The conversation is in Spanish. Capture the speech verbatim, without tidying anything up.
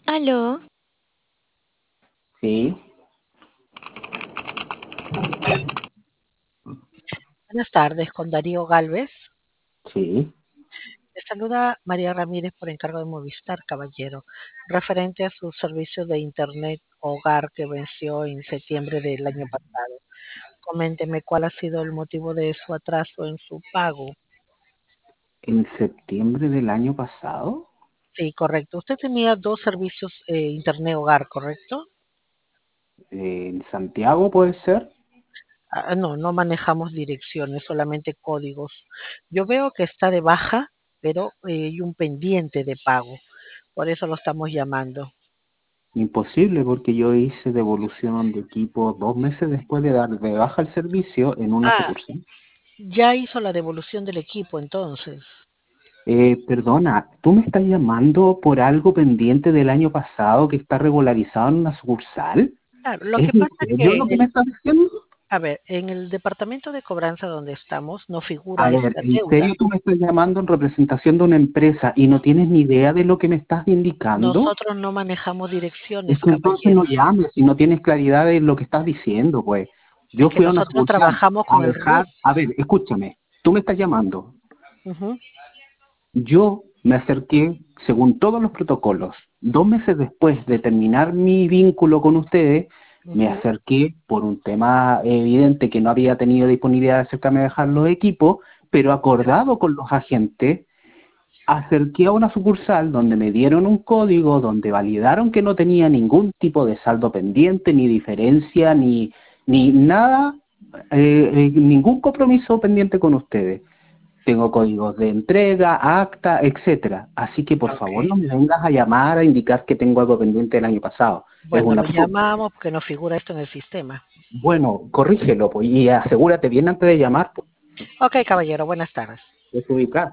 Aló, Sí, Buenas tardes, con Darío Galvez. sí. Le saluda María Ramírez por encargo de Movistar, caballero, referente a su servicio de Internet Hogar que venció en septiembre del año pasado. Coménteme cuál ha sido el motivo de su atraso en su pago. En septiembre del año pasado, Sí, correcto. Usted tenía dos servicios eh, Internet Hogar, ¿correcto? eh, en Santiago puede ser. Ah, no, no manejamos direcciones, solamente códigos. Yo veo que está de baja, pero eh, hay un pendiente de pago. Por eso lo estamos llamando. Imposible porque yo hice devolución de equipo dos meses después de dar de baja el servicio en una Ah, sucursal. ya hizo la devolución del equipo entonces. Eh, perdona, ¿tú me estás llamando por algo pendiente del año pasado que está regularizado en una sucursal? Claro, lo ¿Es que en pasa es serio que lo en que me el, estás diciendo? a ver, en el departamento de cobranza donde estamos no A figura ver, esta ¿en deuda. serio tú me estás llamando en representación de una empresa y no tienes ni idea de lo que me estás indicando? Nosotros no manejamos Es direcciones, que entonces no caballero. llames si no tienes claridad de lo que estás diciendo, pues. Es Yo que fui a una nosotros sucursal trabajamos a con el RUT. dejar, a ver, escúchame, tú me estás llamando. Ujú, Yo me acerqué, según todos los protocolos, dos meses después de terminar mi vínculo con ustedes, me ujú. acerqué por un tema evidente que no había tenido disponibilidad de acercarme a dejar los equipos, pero acordado con los agentes, acerqué a una sucursal donde me dieron un código, donde validaron que no tenía ningún tipo de saldo pendiente, ni diferencia, ni, ni nada, eh, eh, ningún compromiso pendiente con ustedes. Tengo códigos de entrega, acta, etcétera. Así que por Ok. favor no me vengas a llamar a indicar que tengo algo pendiente del año pasado. Es Bueno, un lo absurdo. llamamos porque no figura esto en el sistema. Bueno, corrígelo pues, y asegúrate bien antes de llamar, pues, Ok, caballero, buenas tardes. desubicar.